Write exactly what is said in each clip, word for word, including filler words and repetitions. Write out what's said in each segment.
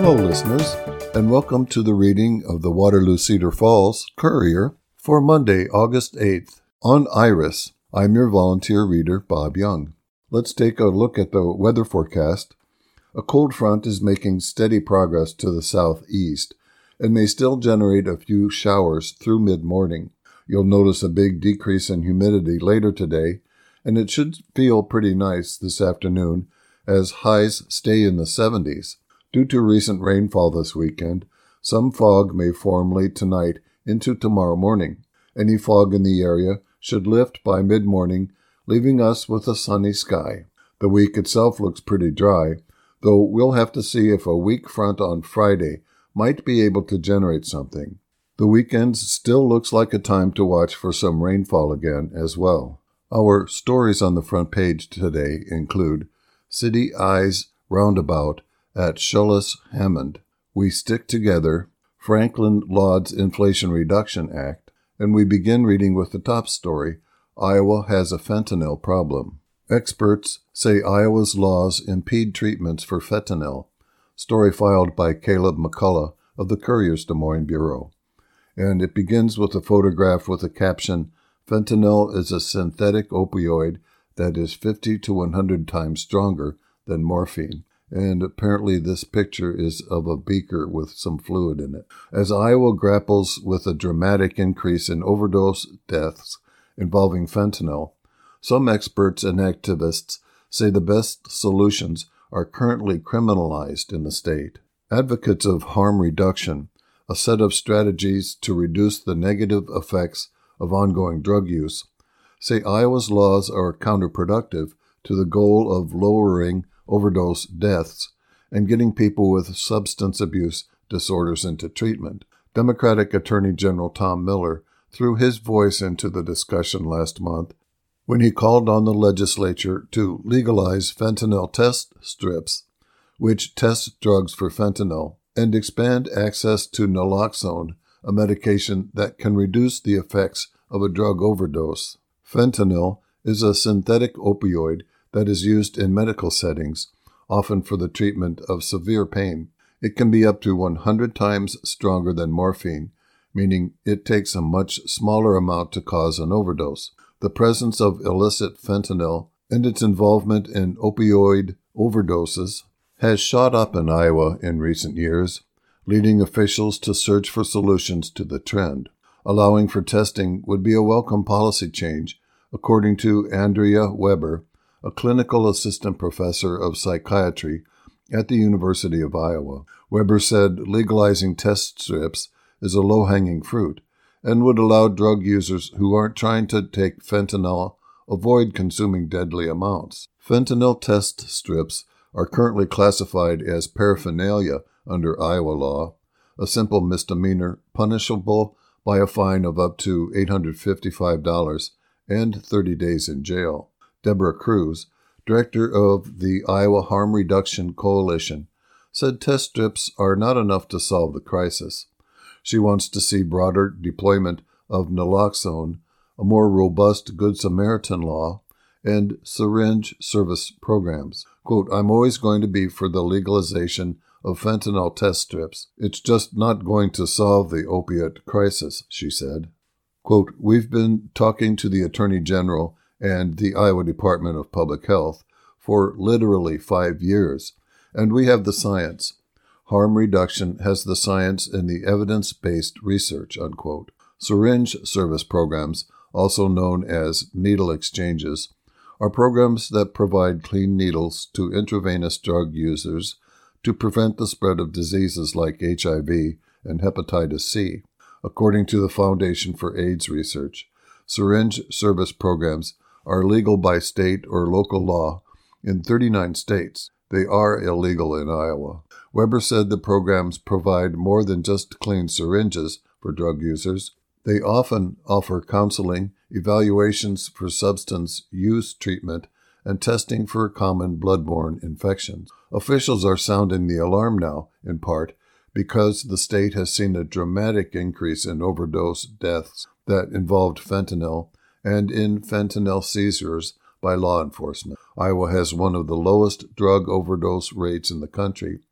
Hello, listeners, and welcome to the reading of the Waterloo Cedar Falls Courier for Monday, August eighth. On Iris, I'm your volunteer reader, Bob Young. Let's take a look at the weather forecast. A cold front is making steady progress to the southeast and may still generate a few showers through mid-morning. You'll notice a big decrease in humidity later today, and it should feel pretty nice this afternoon as highs stay in the seventies. Due to recent rainfall this weekend, some fog may form late tonight into tomorrow morning. Any fog in the area should lift by mid-morning, leaving us with a sunny sky. The week itself looks pretty dry, though we'll have to see if a weak front on Friday might be able to generate something. The weekend still looks like a time to watch for some rainfall again as well. Our stories on the front page today include City Eyes Roundabout at Shullis Hammond, We Stick Together, Franklin Lauds Inflation Reduction Act, and we begin reading with the top story, Iowa has a fentanyl problem. Experts say Iowa's laws impede treatments for fentanyl. Story filed by Caleb McCullough of the Courier's Des Moines Bureau. And it begins with a photograph with a caption, Fentanyl is a synthetic opioid that is fifty to one hundred times stronger than morphine. And apparently this picture is of a beaker with some fluid in it. As Iowa grapples with a dramatic increase in overdose deaths involving fentanyl, some experts and activists say the best solutions are currently criminalized in the state. Advocates of harm reduction, a set of strategies to reduce the negative effects of ongoing drug use, say Iowa's laws are counterproductive to the goal of lowering overdose deaths and getting people with substance abuse disorders into treatment. Democratic Attorney General Tom Miller threw his voice into the discussion last month when he called on the legislature to legalize fentanyl test strips, which test drugs for fentanyl, and expand access to naloxone, a medication that can reduce the effects of a drug overdose. Fentanyl is a synthetic opioid that is used in medical settings, often for the treatment of severe pain. It can be up to one hundred times stronger than morphine, meaning it takes a much smaller amount to cause an overdose. The presence of illicit fentanyl and its involvement in opioid overdoses has shot up in Iowa in recent years, leading officials to search for solutions to the trend. Allowing for testing would be a welcome policy change, according to Andrea Weber, a clinical assistant professor of psychiatry at the University of Iowa. Weber said legalizing test strips is a low-hanging fruit and would allow drug users who aren't trying to take fentanyl avoid consuming deadly amounts. Fentanyl test strips are currently classified as paraphernalia under Iowa law, a simple misdemeanor punishable by a fine of up to eight hundred fifty-five dollars and thirty days in jail. Deborah Cruz, director of the Iowa Harm Reduction Coalition, said test strips are not enough to solve the crisis. She wants to see broader deployment of naloxone, a more robust Good Samaritan law, and syringe service programs. Quote, I'm always going to be for the legalization of fentanyl test strips. It's just not going to solve the opiate crisis, she said. Quote, we've been talking to the Attorney General and the Iowa Department of Public Health for literally five years, and we have the science. Harm reduction has the science and the evidence-based research, unquote. Syringe service programs, also known as needle exchanges, are programs that provide clean needles to intravenous drug users to prevent the spread of diseases like H I V and hepatitis C. According to the Foundation for AIDS Research, syringe service programs are legal by state or local law in thirty-nine states. They are illegal in Iowa. Weber said the programs provide more than just clean syringes for drug users. They often offer counseling, evaluations for substance use treatment, and testing for common bloodborne infections. Officials are sounding the alarm now, in part, because the state has seen a dramatic increase in overdose deaths that involved fentanyl and in fentanyl seizures by law enforcement. Iowa has one of the lowest drug overdose rates in the country,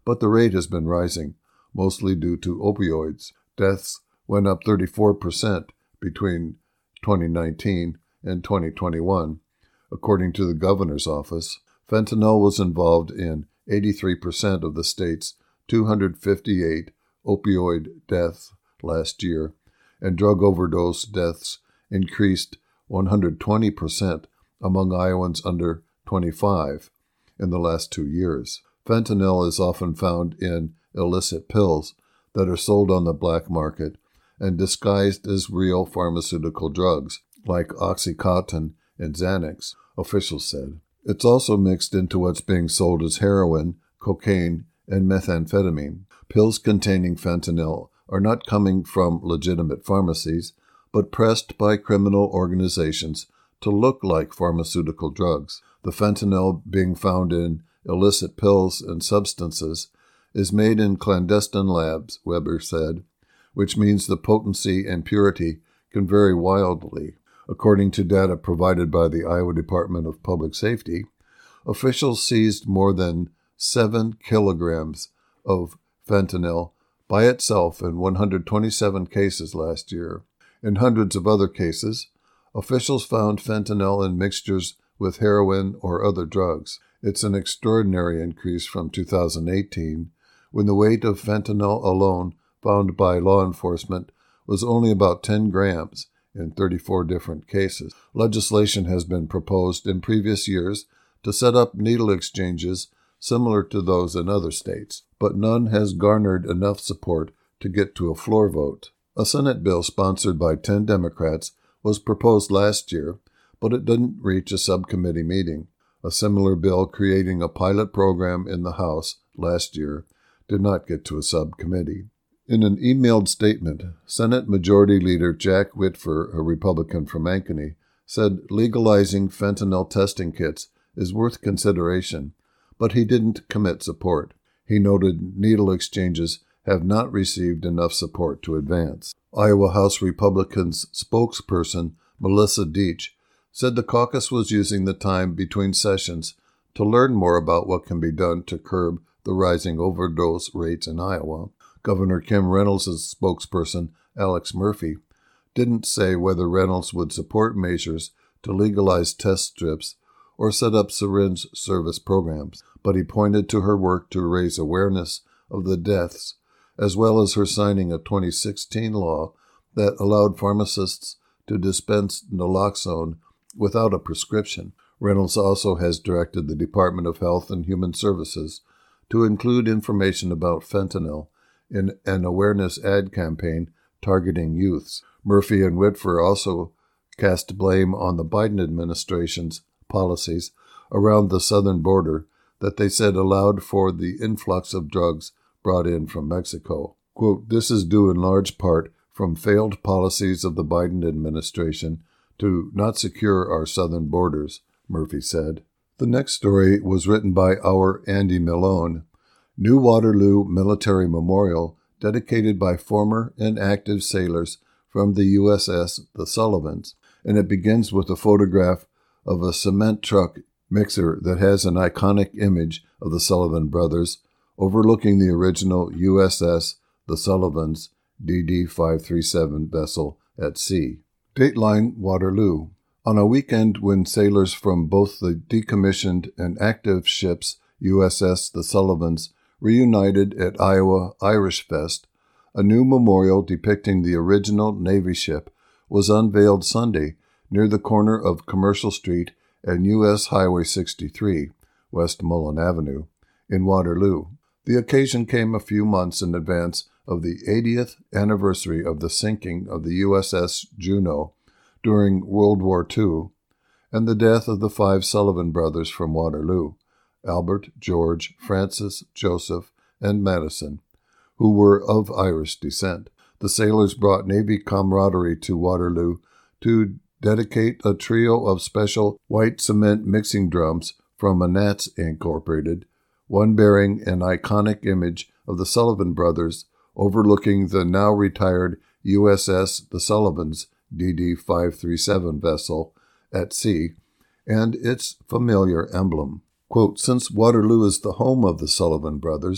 but the rate has been rising, mostly due to opioids. Deaths went up thirty-four percent between twenty nineteen and twenty twenty-one, according to the governor's office. Fentanyl was involved in eighty-three percent of the state's two hundred fifty-eight opioid deaths last year, and drug overdose deaths increased one hundred twenty percent among Iowans under twenty-five in the last two years. Fentanyl is often found in illicit pills that are sold on the black market and disguised as real pharmaceutical drugs, like OxyContin and Xanax, officials said. It's also mixed into what's being sold as heroin, cocaine, and methamphetamine. Pills containing fentanyl are not coming from legitimate pharmacies, but pressed by criminal organizations to look like pharmaceutical drugs. The fentanyl being found in illicit pills and substances is made in clandestine labs, Weber said, which means the potency and purity can vary wildly. According to data provided by the Iowa Department of Public Safety, officials seized more than seven kilograms of fentanyl by itself in one hundred twenty-seven cases last year. In hundreds of other cases, officials found fentanyl in mixtures with heroin or other drugs. It's an extraordinary increase from two thousand eighteen, when the weight of fentanyl alone found by law enforcement was only about ten grams in thirty-four different cases. Legislation has been proposed in previous years to set up needle exchanges similar to those in other states, but none has garnered enough support to get to a floor vote. A Senate bill sponsored by ten Democrats was proposed last year, but it didn't reach a subcommittee meeting. A similar bill creating a pilot program in the House last year did not get to a subcommittee. In an emailed statement, Senate Majority Leader Jack Whitfer, a Republican from Ankeny, said legalizing fentanyl testing kits is worth consideration, but he didn't commit support. He noted needle exchanges have not received enough support to advance. Iowa House Republicans spokesperson Melissa Deach said the caucus was using the time between sessions to learn more about what can be done to curb the rising overdose rates in Iowa. Governor Kim Reynolds' spokesperson, Alex Murphy, didn't say whether Reynolds would support measures to legalize test strips or set up syringe service programs, but he pointed to her work to raise awareness of the deaths, as well as her signing a twenty sixteen law that allowed pharmacists to dispense naloxone without a prescription. Reynolds also has directed the Department of Health and Human Services to include information about fentanyl in an awareness ad campaign targeting youths. Murphy and Whitfer also cast blame on the Biden administration's policies around the southern border that they said allowed for the influx of drugs brought in from Mexico. Quote, "This is due in large part from failed policies of the Biden administration to not secure our southern borders," Murphy said. The next story was written by our Andy Milone. New Waterloo Military Memorial dedicated by former and active sailors from the U S S The Sullivans, and it begins with a photograph of a cement truck mixer that has an iconic image of the Sullivan brothers overlooking the original U S S The Sullivans D D five thirty-seven vessel at sea. Dateline Waterloo. On a weekend when sailors from both the decommissioned and active ships U S S The Sullivans reunited at Iowa Irish Fest, a new memorial depicting the original Navy ship was unveiled Sunday near the corner of Commercial Street and U S Highway sixty-three, West Mullen Avenue, in Waterloo. The occasion came a few months in advance of the eightieth anniversary of the sinking of the U S S Juneau during World War Two and the death of the five Sullivan brothers from Waterloo, Albert, George, Francis, Joseph, and Madison, who were of Irish descent. The sailors brought Navy camaraderie to Waterloo to dedicate a trio of special white cement mixing drums from Manats Incorporated, one bearing an iconic image of the Sullivan brothers overlooking the now retired U S S The Sullivans D D five thirty-seven vessel at sea, and its familiar emblem. Quote, "Since Waterloo is the home of the Sullivan brothers,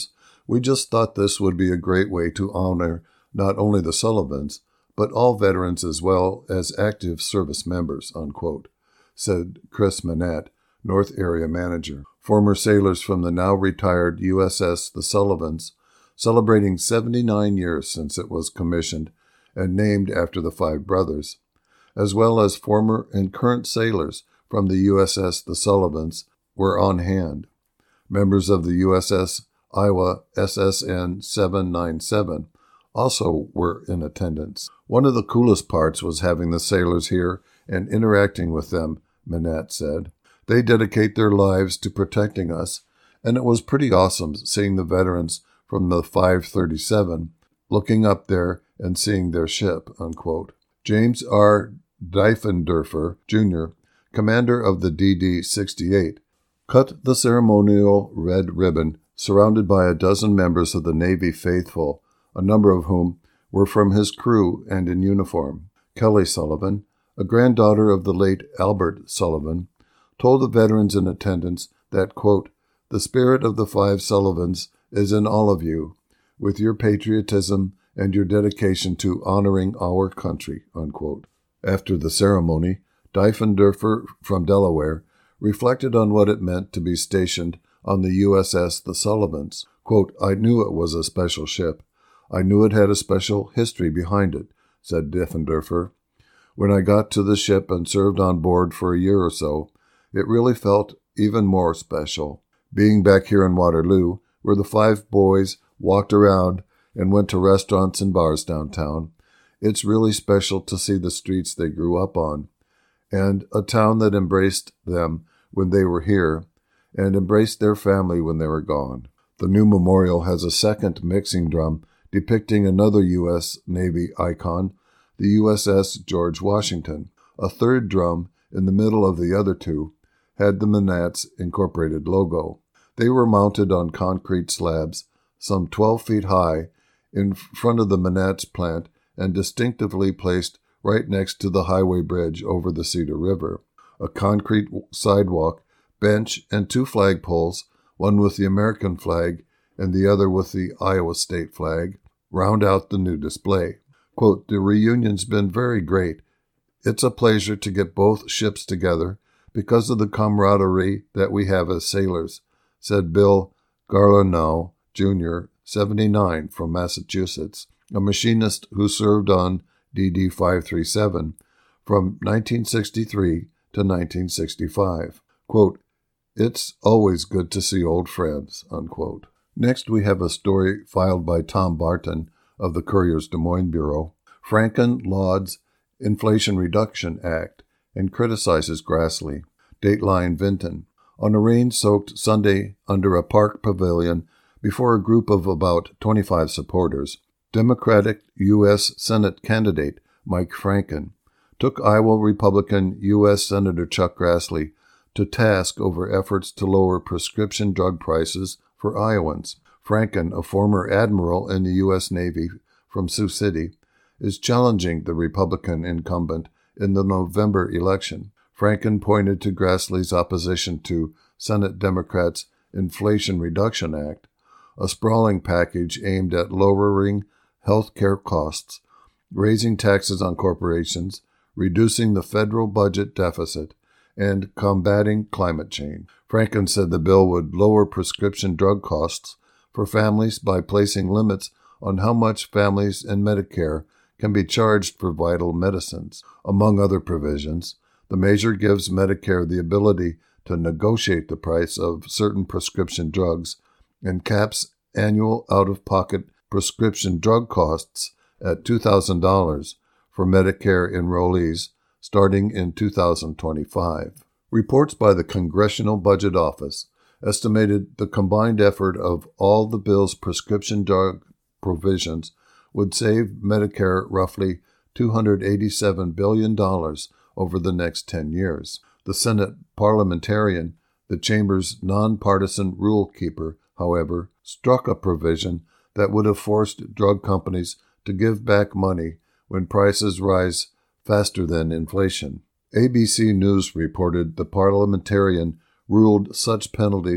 We just thought this would be a great way to honor not only the Sullivans, but all veterans as well as active service members, unquote, said Chris Manette, North Area Manager. Former sailors from the now-retired U S S The Sullivans, celebrating seventy-nine years since it was commissioned and named after the five brothers, as well as former and current sailors from the U S S The Sullivans, were on hand. Members of the U S S Iowa S S N seven ninety-seven also were in attendance. One of the coolest parts was having the sailors here and interacting with them, Manette said. They dedicate their lives to protecting us, and it was pretty awesome seeing the veterans from the five thirty-seven looking up there and seeing their ship, unquote. James R. Diefendorfer, Junior, commander of the D D sixty-eight, cut the ceremonial red ribbon surrounded by a dozen members of the Navy faithful, a number of whom were from his crew and in uniform. Kelly Sullivan, a granddaughter of the late Albert Sullivan, told the veterans in attendance that, quote, the spirit of the five Sullivans is in all of you, with your patriotism and your dedication to honoring our country, unquote. After the ceremony, Diefendorfer from Delaware reflected on what it meant to be stationed on the U S S The Sullivans. Quote, I knew it was a special ship. I knew it had a special history behind it, said Diefendorfer. When I got to the ship and served on board for a year or so, it really felt even more special. Being back here in Waterloo, where the five boys walked around and went to restaurants and bars downtown, it's really special to see the streets they grew up on, and a town that embraced them when they were here, and embraced their family when they were gone. The new memorial has a second mixing drum depicting another U S Navy icon, the U S S George Washington. A third drum, in the middle of the other two, had the Manette's Incorporated logo. They were mounted on concrete slabs, some twelve feet high, in front of the Manette's plant and distinctively placed right next to the highway bridge over the Cedar River. A concrete sidewalk, bench, and two flagpoles, one with the American flag and the other with the Iowa state flag, round out the new display. Quote, the reunion's been very great. It's a pleasure to get both ships together because of the camaraderie that we have as sailors, said Bill Garlanow, Junior, seventy-nine, from Massachusetts, a machinist who served on D D five thirty-seven from nineteen sixty-three to nineteen sixty-five. Quote, it's always good to see old friends, unquote. Next, we have a story filed by Tom Barton of the Courier's Des Moines Bureau. Franken lauds Inflation Reduction Act and criticizes Grassley. Dateline Vinton. On a rain-soaked Sunday under a park pavilion before a group of about twenty-five supporters, Democratic U S Senate candidate Mike Franken took Iowa Republican U S Senator Chuck Grassley to task over efforts to lower prescription drug prices for Iowans. Franken, a former admiral in the U S Navy from Sioux City, is challenging the Republican incumbent in the November election. Franken pointed to Grassley's opposition to Senate Democrats' Inflation Reduction Act, a sprawling package aimed at lowering health care costs, raising taxes on corporations, reducing the federal budget deficit, and combating climate change. Franken said the bill would lower prescription drug costs for families by placing limits on how much families in Medicare can be charged for vital medicines. Among other provisions, the measure gives Medicare the ability to negotiate the price of certain prescription drugs and caps annual out-of-pocket prescription drug costs at two thousand dollars for Medicare enrollees starting in two thousand twenty-five. Reports by the Congressional Budget Office estimated the combined effort of all the bill's prescription drug provisions would save Medicare roughly two hundred eighty-seven billion dollars over the next ten years. The Senate parliamentarian, the chamber's nonpartisan rule keeper, however, struck a provision that would have forced drug companies to give back money when prices rise faster than inflation. A B C News reported the parliamentarian ruled such penalties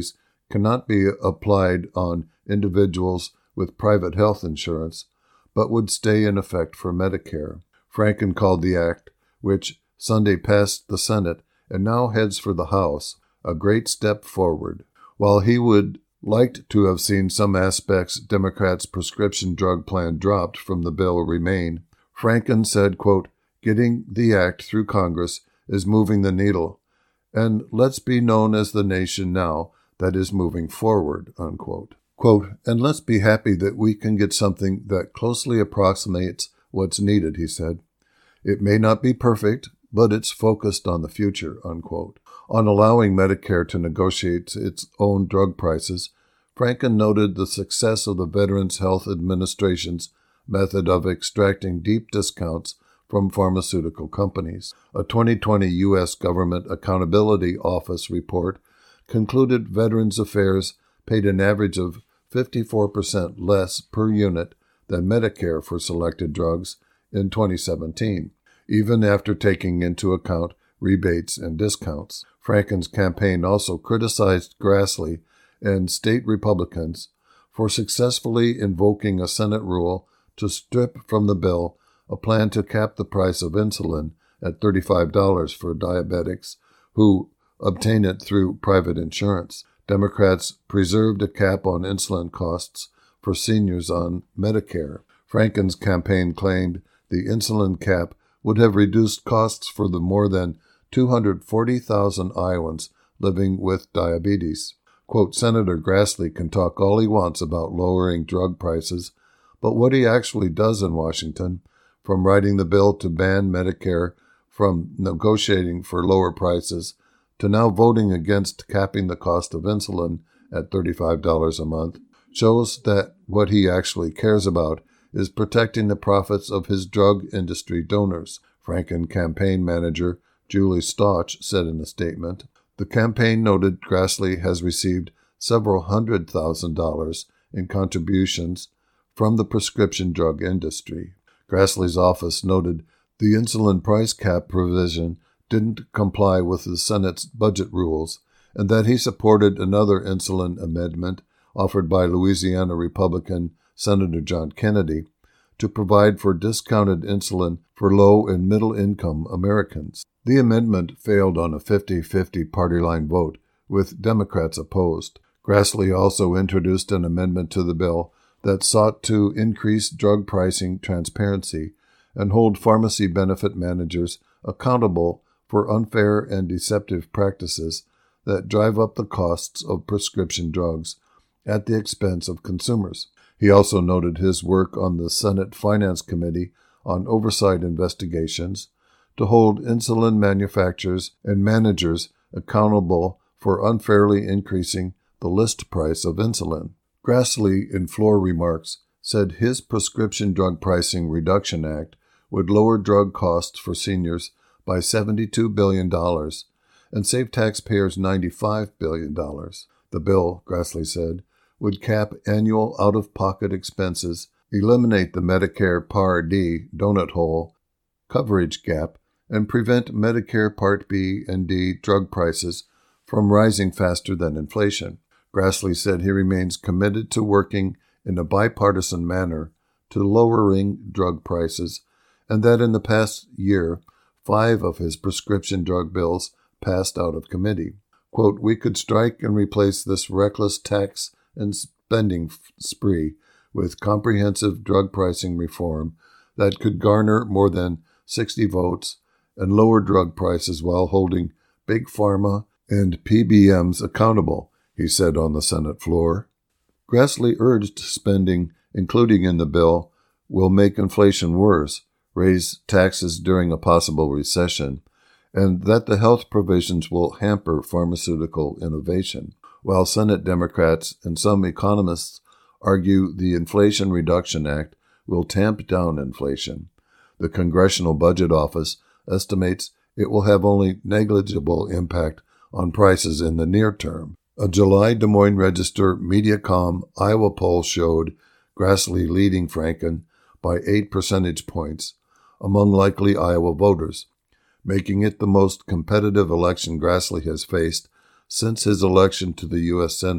cannot be applied on individuals with private health insurance, but would stay in effect for Medicare. Franken called the act, which Sunday passed the Senate and now heads for the House, a great step forward. While he would liked to have seen some aspects Democrats' prescription drug plan dropped from the bill remain, Franken said, quote, "Getting the act through Congress is moving the needle, and let's be known as the nation now that is moving forward," unquote. Quote, "And let's be happy that we can get something that closely approximates what's needed," he said. "It may not be perfect, but it's focused on the future," unquote. On allowing Medicare to negotiate its own drug prices, Franken noted the success of the Veterans Health Administration's method of extracting deep discounts from pharmaceutical companies. A twenty twenty U S Government Accountability Office report concluded Veterans Affairs paid an average of fifty-four percent less per unit than Medicare for selected drugs in twenty seventeen, even after taking into account rebates and discounts. Franken's campaign also criticized Grassley and state Republicans for successfully invoking a Senate rule to strip from the bill a plan to cap the price of insulin at thirty-five dollars for diabetics who obtain it through private insurance. Democrats preserved a cap on insulin costs for seniors on Medicare. Franken's campaign claimed the insulin cap would have reduced costs for the more than two hundred forty thousand Iowans living with diabetes. Quote, "Senator Grassley can talk all he wants about lowering drug prices, but what he actually does in Washington, from writing the bill to ban Medicare, from negotiating for lower prices, to now voting against capping the cost of insulin at thirty-five dollars a month, shows that what he actually cares about is protecting the profits of his drug industry donors," Franken campaign manager Julie Stauch said in a statement. The campaign noted Grassley has received several hundred thousand dollars in contributions from the prescription drug industry. Grassley's office noted the insulin price cap provision didn't comply with the Senate's budget rules, and that he supported another insulin amendment offered by Louisiana Republican Senator John Kennedy to provide for discounted insulin for low- and middle-income Americans. The amendment failed on a fifty-fifty party line vote, with Democrats opposed. Grassley also introduced an amendment to the bill that sought to increase drug pricing transparency and hold pharmacy benefit managers accountable for unfair and deceptive practices that drive up the costs of prescription drugs at the expense of consumers. He also noted his work on the Senate Finance Committee on oversight investigations to hold insulin manufacturers and managers accountable for unfairly increasing the list price of insulin. Grassley, in floor remarks, said his Prescription Drug Pricing Reduction Act would lower drug costs for seniors by seventy-two billion dollars and save taxpayers ninety-five billion dollars. The bill, Grassley said, would cap annual out-of-pocket expenses, eliminate the Medicare Part D donut hole coverage gap, and prevent Medicare Part B and D drug prices from rising faster than inflation. Grassley said he remains committed to working in a bipartisan manner to lowering drug prices, and that in the past year, five of his prescription drug bills passed out of committee. Quote, "We could strike and replace this reckless tax and spending spree with comprehensive drug pricing reform that could garner more than sixty votes and lower drug prices while holding Big Pharma and P B Ms accountable," he said on the Senate floor. Grassley urged spending, including in the bill, will make inflation worse, raise taxes during a possible recession, and that the health provisions will hamper pharmaceutical innovation. While Senate Democrats and some economists argue the Inflation Reduction Act will tamp down inflation, the Congressional Budget Office estimates it will have only negligible impact on prices in the near term. A July Des Moines Register Mediacom Iowa poll showed Grassley leading Franken by eight percentage points among likely Iowa voters, making it the most competitive election Grassley has faced since his election to the U S Senate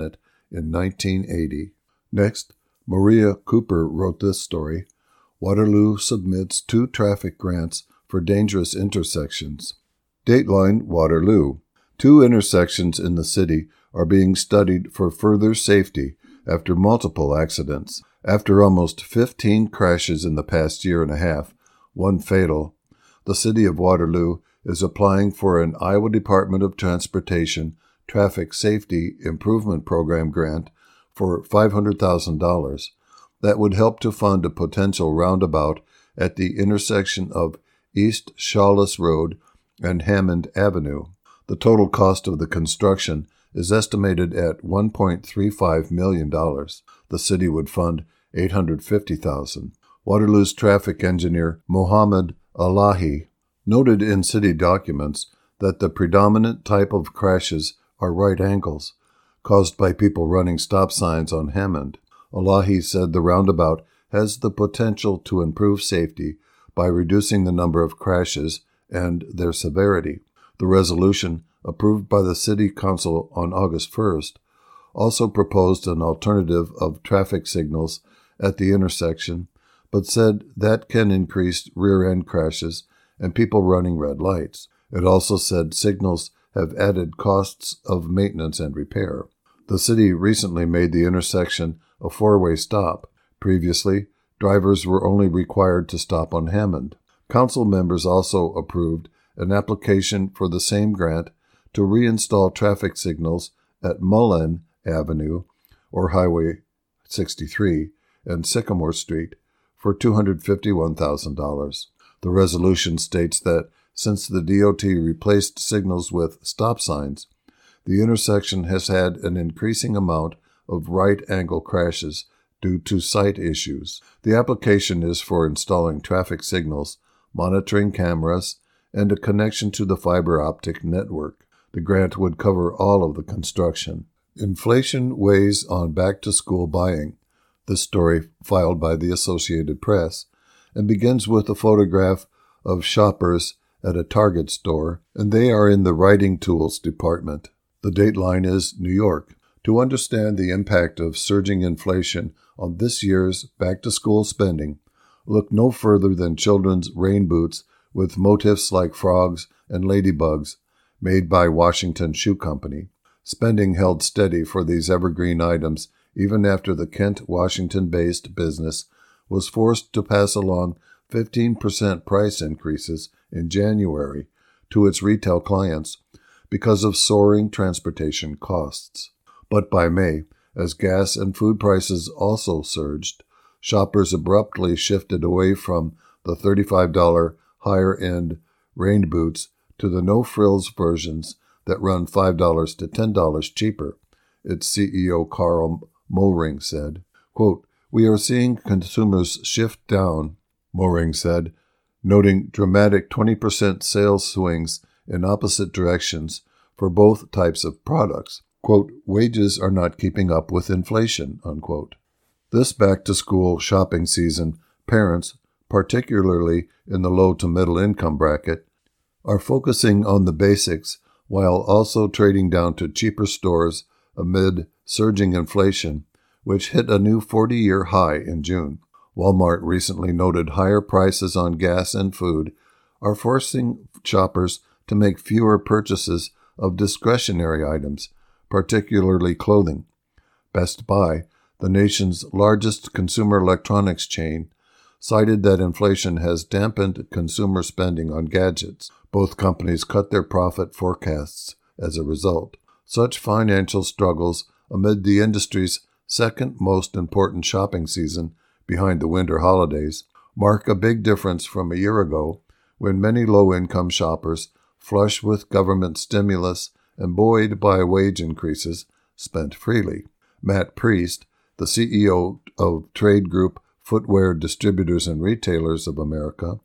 in nineteen eighty. Next, Maria Cooper wrote this story. Waterloo submits two traffic grants for dangerous intersections. Dateline Waterloo. Two intersections in the city are being studied for further safety after multiple accidents. After almost fifteen crashes in the past year and a half, one fatal, the city of Waterloo is applying for an Iowa Department of Transportation Traffic Safety Improvement Program grant for five hundred thousand dollars. That would help to fund a potential roundabout at the intersection of East Shawless Road and Hammond Avenue. The total cost of the construction is estimated at one point three five million dollars. The city would fund eight hundred fifty thousand dollars. Waterloo's traffic engineer, Mohammed Alahi, noted in city documents that the predominant type of crashes are right angles, caused by people running stop signs on Hammond. Alahi said the roundabout has the potential to improve safety by reducing the number of crashes and their severity. The resolution, approved by the City Council on August first, also proposed an alternative of traffic signals at the intersection, but said that can increase rear-end crashes and people running red lights. It also said signals have added costs of maintenance and repair. The city recently made the intersection a four-way stop. Previously, drivers were only required to stop on Hammond. Council members also approved an application for the same grant to reinstall traffic signals at Mullen Avenue, or Highway sixty-three, and Sycamore Street for two hundred fifty-one thousand dollars. The resolution states that since the D O T replaced signals with stop signs, the intersection has had an increasing amount of right-angle crashes due to sight issues. The application is for installing traffic signals, monitoring cameras, and a connection to the fiber optic network. The grant would cover all of the construction. Inflation weighs on back-to-school buying. This story filed by the Associated Press and begins with a photograph of shoppers at a Target store, and they are in the writing tools department. The dateline is New York. To understand the impact of surging inflation on this year's back-to-school spending, look no further than children's rain boots with motifs like frogs and ladybugs made by Washington Shoe Company. Spending held steady for these evergreen items even after the Kent, Washington-based business was forced to pass along fifteen percent price increases in January to its retail clients because of soaring transportation costs. But by May, as gas and food prices also surged, shoppers abruptly shifted away from the thirty-five dollars higher-end rain boots to the no-frills versions that run five dollars to ten dollars cheaper, its C E O Carl Moehring said. Quote, "We are seeing consumers shift down," Moehring said, noting dramatic twenty percent sales swings in opposite directions for both types of products. Quote, "Wages are not keeping up with inflation," unquote. This back-to-school shopping season, parents, particularly in the low to middle income bracket, are focusing on the basics while also trading down to cheaper stores amid surging inflation, which hit a new forty-year high in June. Walmart recently noted higher prices on gas and food are forcing shoppers to make fewer purchases of discretionary items, particularly clothing. Best Buy, the nation's largest consumer electronics chain, cited that inflation has dampened consumer spending on gadgets. Both companies cut their profit forecasts as a result. Such financial struggles amid the industry's second most important shopping season behind the winter holidays mark a big difference from a year ago when many low-income shoppers, flush with government stimulus and buoyed by wage increases, spent freely. Matt Priest, the C E O of trade group Footwear Distributors and Retailers of America,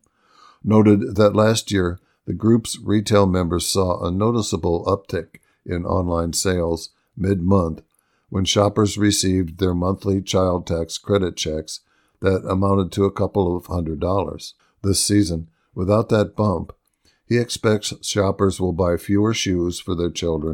noted that last year the group's retail members saw a noticeable uptick in online sales mid-month when shoppers received their monthly child tax credit checks that amounted to a couple of hundred dollars. This season, without that bump, he expects shoppers will buy fewer shoes for their children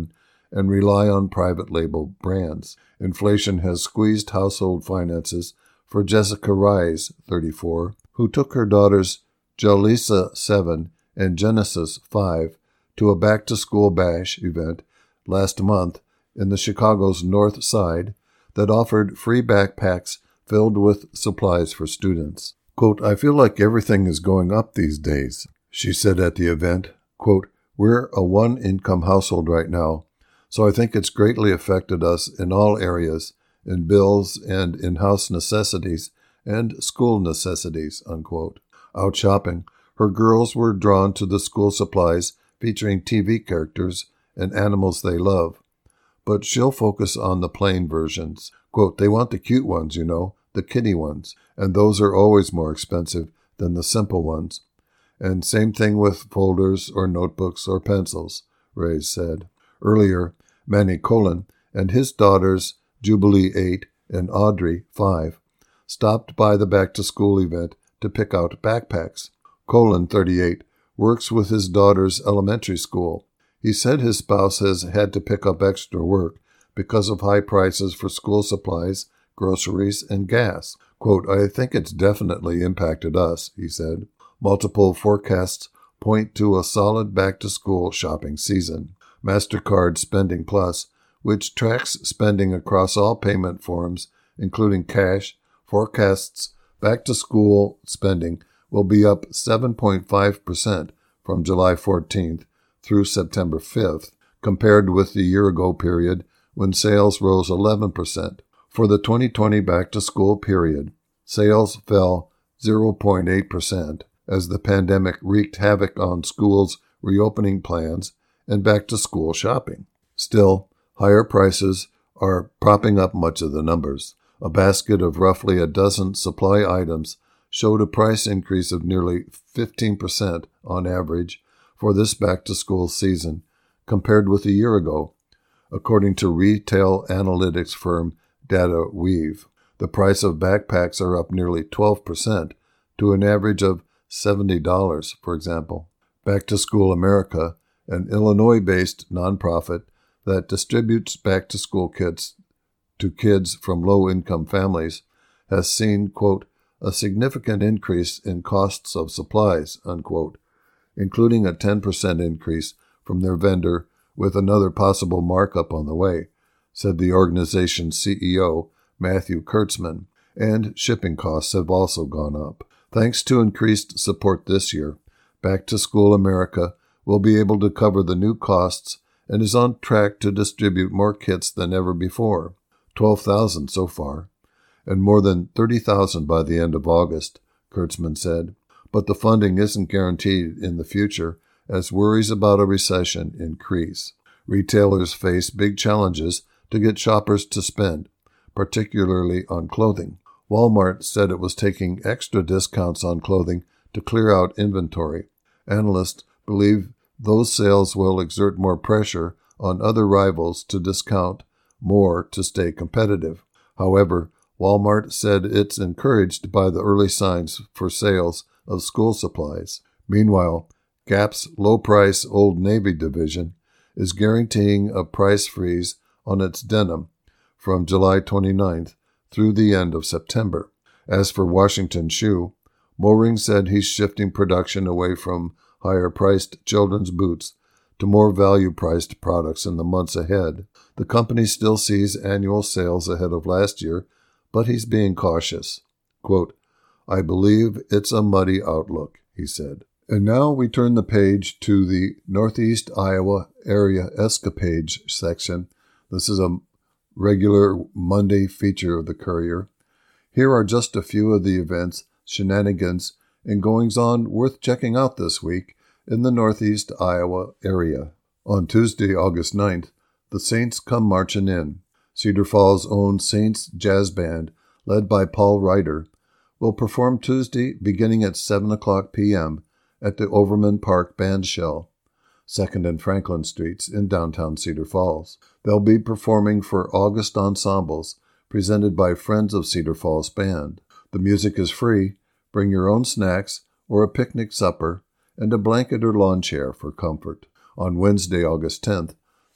and rely on private label brands. Inflation has squeezed household finances for Jessica Rise, thirty-four, who took her daughters Jalisa, seven, and Genesis, five, to a back-to-school bash event last month in the Chicago's North Side that offered free backpacks filled with supplies for students. Quote, "I feel like everything is going up these days," she said at the event. Quote, "We're a one-income household right now, so I think it's greatly affected us in all areas, in bills and in-house necessities and school necessities," unquote. Out shopping, her girls were drawn to the school supplies featuring T V characters and animals they love. But she'll focus on the plain versions. Quote, "They want the cute ones, you know, the kitty ones, and those are always more expensive than the simple ones. And same thing with folders or notebooks or pencils," Reyes said. Earlier, Manny Colon and his daughters, Jubilee, eight, and Audrey, five, stopped by the back-to-school event to pick out backpacks. Colon, thirty-eight, works with his daughter's elementary school. He said his spouse has had to pick up extra work because of high prices for school supplies, groceries, and gas. Quote, "I think it's definitely impacted us," he said. Multiple forecasts point to a solid back-to-school shopping season. MasterCard Spending Plus, which tracks spending across all payment forms, including cash, forecasts back-to-school spending will be up seven point five percent from July fourteenth through September fifth, compared with the year-ago period when sales rose eleven percent. For the twenty twenty back-to-school period, sales fell zero point eight percent as the pandemic wreaked havoc on schools' reopening plans and back-to-school shopping. Still, higher prices are propping up much of the numbers. A basket of roughly a dozen supply items showed a price increase of nearly fifteen percent on average for this back-to-school season, compared with a year ago, according to retail analytics firm DataWeave. The price of backpacks are up nearly twelve percent to an average of seventy dollars, for example. Back to School America, an Illinois-based nonprofit that distributes back-to-school kits to kids from low-income families, has seen, quote, "a significant increase in costs of supplies," unquote, including a ten percent increase from their vendor with another possible markup on the way, said the organization's C E O, Matthew Kurtzman, and shipping costs have also gone up. Thanks to increased support this year, Back to School America will be able to cover the new costs and is on track to distribute more kits than ever before, twelve thousand so far, and more than thirty thousand by the end of August, Kurtzman said. But the funding isn't guaranteed in the future as worries about a recession increase. Retailers face big challenges to get shoppers to spend, particularly on clothing. Walmart said it was taking extra discounts on clothing to clear out inventory. Analysts believe those sales will exert more pressure on other rivals to discount more to stay competitive. However, Walmart said it's encouraged by the early signs for sales of school supplies. Meanwhile, Gap's low-price Old Navy division is guaranteeing a price freeze on its denim from July twenty-ninth through the end of September. As for Washington Shoe, Moring said he's shifting production away from higher-priced children's boots to more value-priced products in the months ahead. The company still sees annual sales ahead of last year, but he's being cautious. Quote, "I believe it's a muddy outlook," he said. And now we turn the page to the Northeast Iowa Area Escapades section. This is a regular Monday feature of the Courier. Here are just a few of the events, shenanigans, and goings-on worth checking out this week in the Northeast Iowa area. On Tuesday, August ninth, the Saints come marching in. Cedar Falls' own Saints Jazz Band, led by Paul Ryder, will perform Tuesday beginning at seven o'clock p.m. at the Overman Park Band Shell, second and Franklin Streets in downtown Cedar Falls. They'll be performing for August Ensembles, presented by Friends of Cedar Falls Band. The music is free. Bring your own snacks or a picnic supper and a blanket or lawn chair for comfort. On Wednesday, August tenth,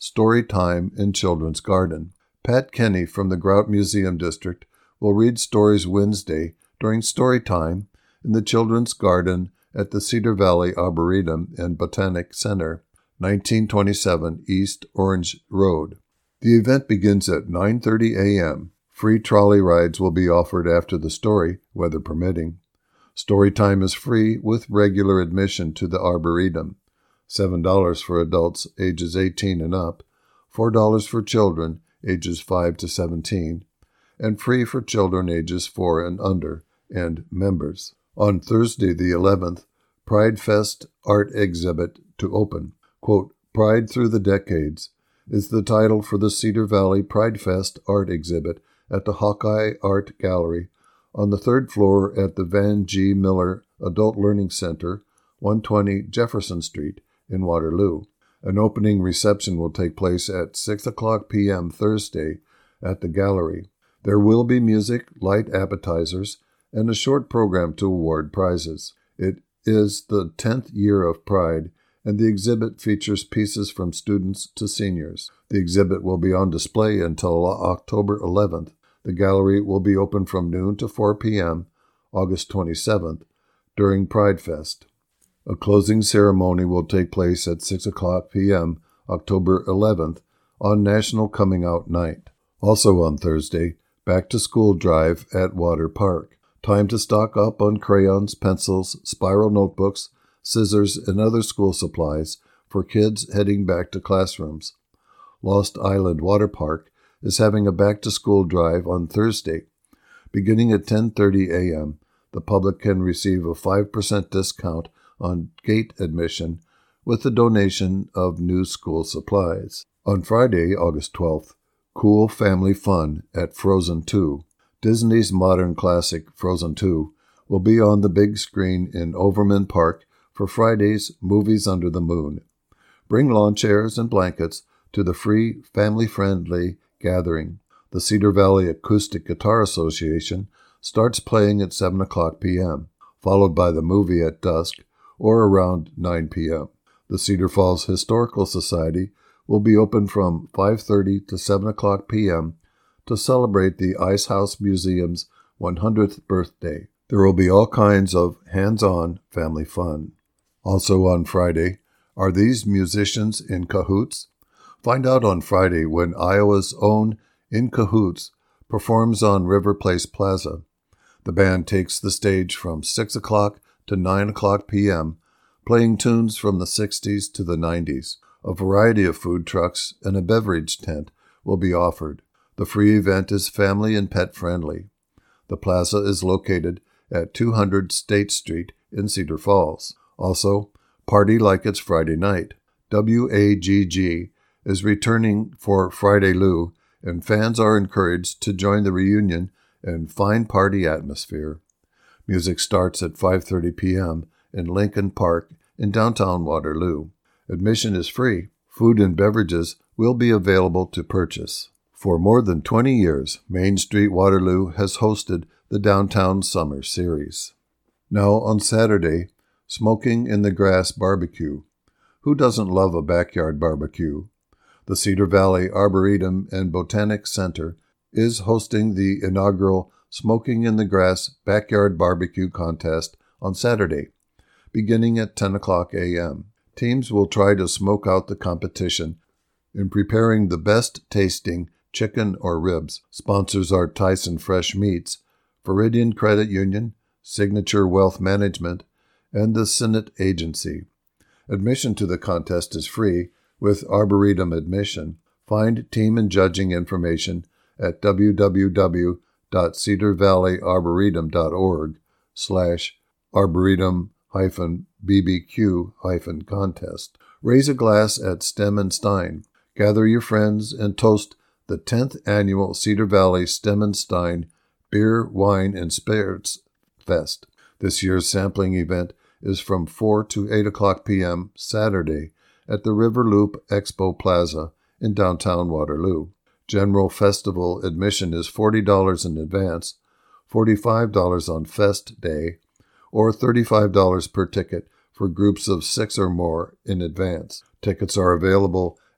Story Time in Children's Garden. Pat Kenny from the Grout Museum District will read stories Wednesday during Story Time in the Children's Garden at the Cedar Valley Arboretum and Botanic Center, nineteen twenty-seven East Orange Road. The event begins at nine thirty a.m. Free trolley rides will be offered after the story, weather permitting. Story time is free with regular admission to the Arboretum. seven dollars for adults ages eighteen and up, four dollars for children ages five to seventeen, and free for children ages four and under, and members. On Thursday the eleventh, Pride Fest Art Exhibit to open. Quote, Pride Through the Decades is the title for the Cedar Valley Pride Fest Art Exhibit at the Hawkeye Art Gallery on the third floor at the Van G. Miller Adult Learning Center, one twenty Jefferson Street in Waterloo. An opening reception will take place at six o'clock p.m. Thursday at the gallery. There will be music, light appetizers, and a short program to award prizes. It is the tenth year of Pride, and the exhibit features pieces from students to seniors. The exhibit will be on display until October eleventh. The gallery will be open from noon to four p.m. August twenty-seventh during Pride Fest. A closing ceremony will take place at six o'clock p.m. October eleventh on National Coming Out Night. Also on Thursday, Back to School Drive at Water Park. Time to stock up on crayons, pencils, spiral notebooks, scissors, and other school supplies for kids heading back to classrooms. Lost Island Water Park is having a back-to-school drive on Thursday. Beginning at ten thirty a.m., the public can receive a five percent discount on gate admission with the donation of new school supplies. On Friday, August twelfth, Cool Family Fun at Frozen two. Disney's modern classic Frozen two will be on the big screen in Overman Park for Friday's Movies Under the Moon. Bring lawn chairs and blankets to the free, family-friendly gathering. The Cedar Valley Acoustic Guitar Association starts playing at seven o'clock p.m., followed by the movie at dusk or around nine p.m. The Cedar Falls Historical Society will be open from five thirty to seven o'clock p.m. to celebrate the Ice House Museum's one hundredth birthday. There will be all kinds of hands-on family fun. Also on Friday, are these musicians in cahoots? Find out on Friday when Iowa's own In Cahoots performs on River Place Plaza. The band takes the stage from six o'clock to nine o'clock p.m., playing tunes from the sixties to the nineties. A variety of food trucks and a beverage tent will be offered. The free event is family and pet friendly. The plaza is located at two hundred State Street in Cedar Falls. Also, party like it's Friday night. W A G G is returning for Friday Lou, and fans are encouraged to join the reunion and fine party atmosphere. Music starts at five thirty p.m. in Lincoln Park in downtown Waterloo. Admission is free. Food and beverages will be available to purchase. For more than twenty years, Main Street Waterloo has hosted the Downtown Summer Series. Now on Saturday, Smoking in the Grass Barbecue. Who doesn't love a backyard barbecue? The Cedar Valley Arboretum and Botanic Center is hosting the inaugural Smoking in the Grass Backyard Barbecue Contest on Saturday, beginning at ten o'clock a.m. Teams will try to smoke out the competition in preparing the best-tasting chicken or ribs. Sponsors are Tyson Fresh Meats, Viridian Credit Union, Signature Wealth Management, and the Senate Agency. Admission to the contest is free with Arboretum admission. Find team and judging information at w w w dot cedar valley arboretum dot org slash arboretum hyphen b b q hyphen contest. Raise a glass at Stem and Stein. Gather your friends and toast the tenth annual Cedar Valley Stem and Stein Beer, Wine, and Spirits Fest. This year's sampling event is from four to eight o'clock p.m. Saturday at the River Loop Expo Plaza in downtown Waterloo. General festival admission is forty dollars in advance, forty-five dollars on Fest Day, or thirty-five dollars per ticket for groups of six or more in advance. Tickets are available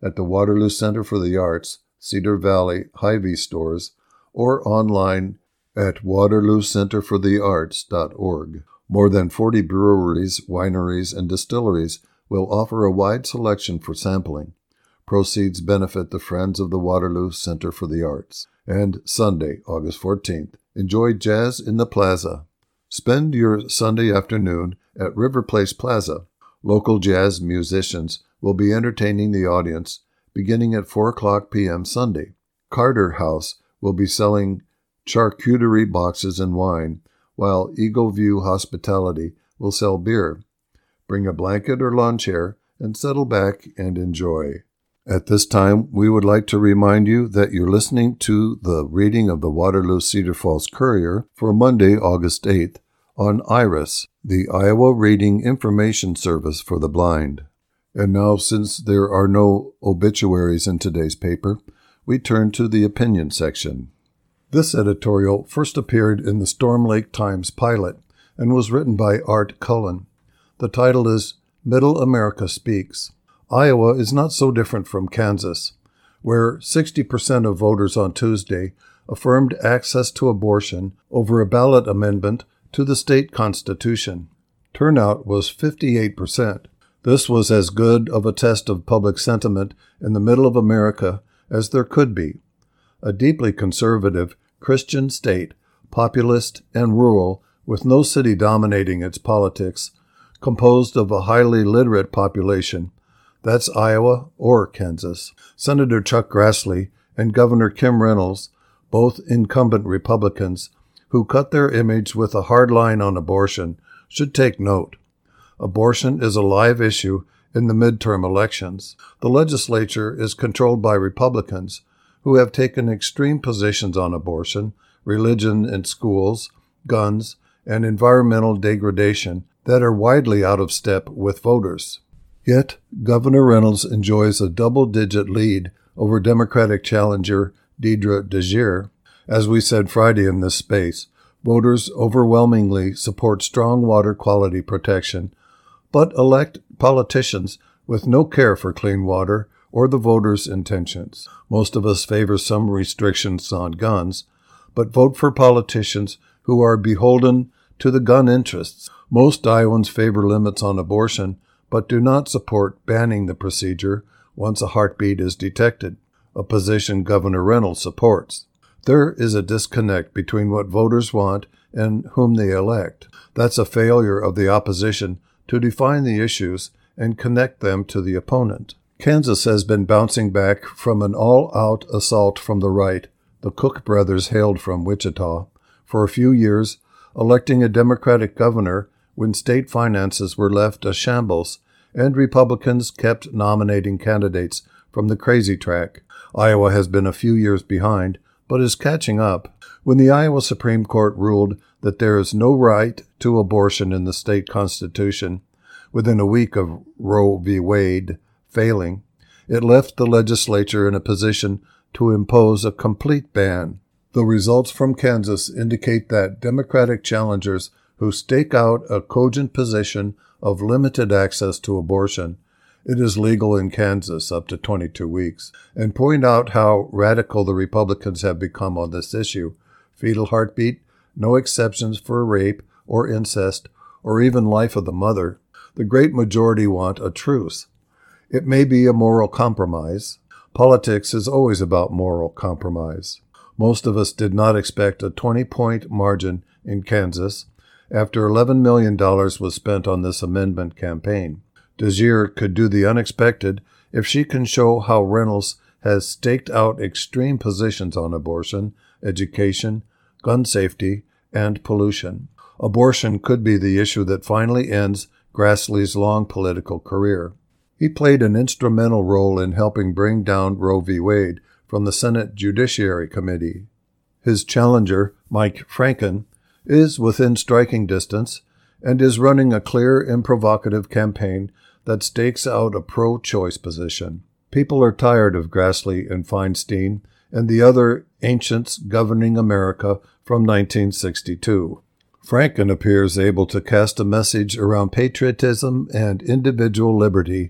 at the Waterloo Center for the Arts, Cedar Valley, Hy-Vee stores, or online at waterloo center for the arts dot org. More than forty breweries, wineries, and distilleries will offer a wide selection for sampling. Proceeds benefit the Friends of the Waterloo Center for the Arts. And Sunday, August fourteenth, enjoy Jazz in the Plaza. Spend your Sunday afternoon at River Place Plaza. Local jazz musicians will be entertaining the audience beginning at four o'clock p.m. Sunday. Carter House will be selling charcuterie boxes and wine, while Eagle View Hospitality will sell beer. Bring a blanket or lawn chair and settle back and enjoy. At this time, we would like to remind you that you're listening to the reading of the Waterloo Cedar Falls Courier for Monday, August eighth, on IRIS, the Iowa Reading Information Service for the Blind. And now, since there are no obituaries in today's paper, we turn to the opinion section. This editorial first appeared in the Storm Lake Times Pilot and was written by Art Cullen. The title is Middle America Speaks. Iowa is not so different from Kansas, where sixty percent of voters on Tuesday affirmed access to abortion over a ballot amendment to the state constitution. Turnout was fifty-eight percent. This was as good of a test of public sentiment in the middle of America as there could be. A deeply conservative Christian state, populist and rural, with no city dominating its politics, composed of a highly literate population. That's Iowa or Kansas. Senator Chuck Grassley and Governor Kim Reynolds, both incumbent Republicans, who cut their image with a hard line on abortion, should take note. Abortion is a live issue in the midterm elections. The legislature is controlled by Republicans who have taken extreme positions on abortion, religion in schools, guns, and environmental degradation that are widely out of step with voters. Yet, Governor Reynolds enjoys a double-digit lead over Democratic challenger Deidre DeJear. As we said Friday in this space, voters overwhelmingly support strong water quality protection, but elect politicians with no care for clean water or the voters' intentions. Most of us favor some restrictions on guns, but vote for politicians who are beholden to the gun interests. Most Iowans favor limits on abortion, but do not support banning the procedure once a heartbeat is detected, a position Governor Reynolds supports. There is a disconnect between what voters want and whom they elect. That's a failure of the opposition to define the issues and connect them to the opponent. Kansas has been bouncing back from an all-out assault from the right. The Cook brothers hailed from Wichita. For a few years, electing a Democratic governor when state finances were left a shambles, and Republicans kept nominating candidates from the crazy track. Iowa has been a few years behind, but is catching up. When the Iowa Supreme Court ruled that there is no right to abortion in the state constitution, within a week of Roe v. Wade failing, it left the legislature in a position to impose a complete ban. The results from Kansas indicate that Democratic challengers who stake out a cogent position of limited access to abortion, it is legal in Kansas up to twenty-two weeks, and point out how radical the Republicans have become on this issue. Fetal heartbeat, no exceptions for rape or incest, or even life of the mother. The great majority want a truce. It may be a moral compromise. Politics is always about moral compromise. Most of us did not expect a twenty-point margin in Kansas after eleven million dollars was spent on this amendment campaign. DeJear could do the unexpected if she can show how Reynolds has staked out extreme positions on abortion, education, gun safety, and pollution. Abortion could be the issue that finally ends Grassley's long political career. He played an instrumental role in helping bring down Roe v. Wade from the Senate Judiciary Committee. His challenger, Mike Franken, is within striking distance and is running a clear and provocative campaign that stakes out a pro-choice position. People are tired of Grassley and Feinstein and the other ancients governing America from nineteen sixty-two. Franken appears able to cast a message around patriotism and individual liberty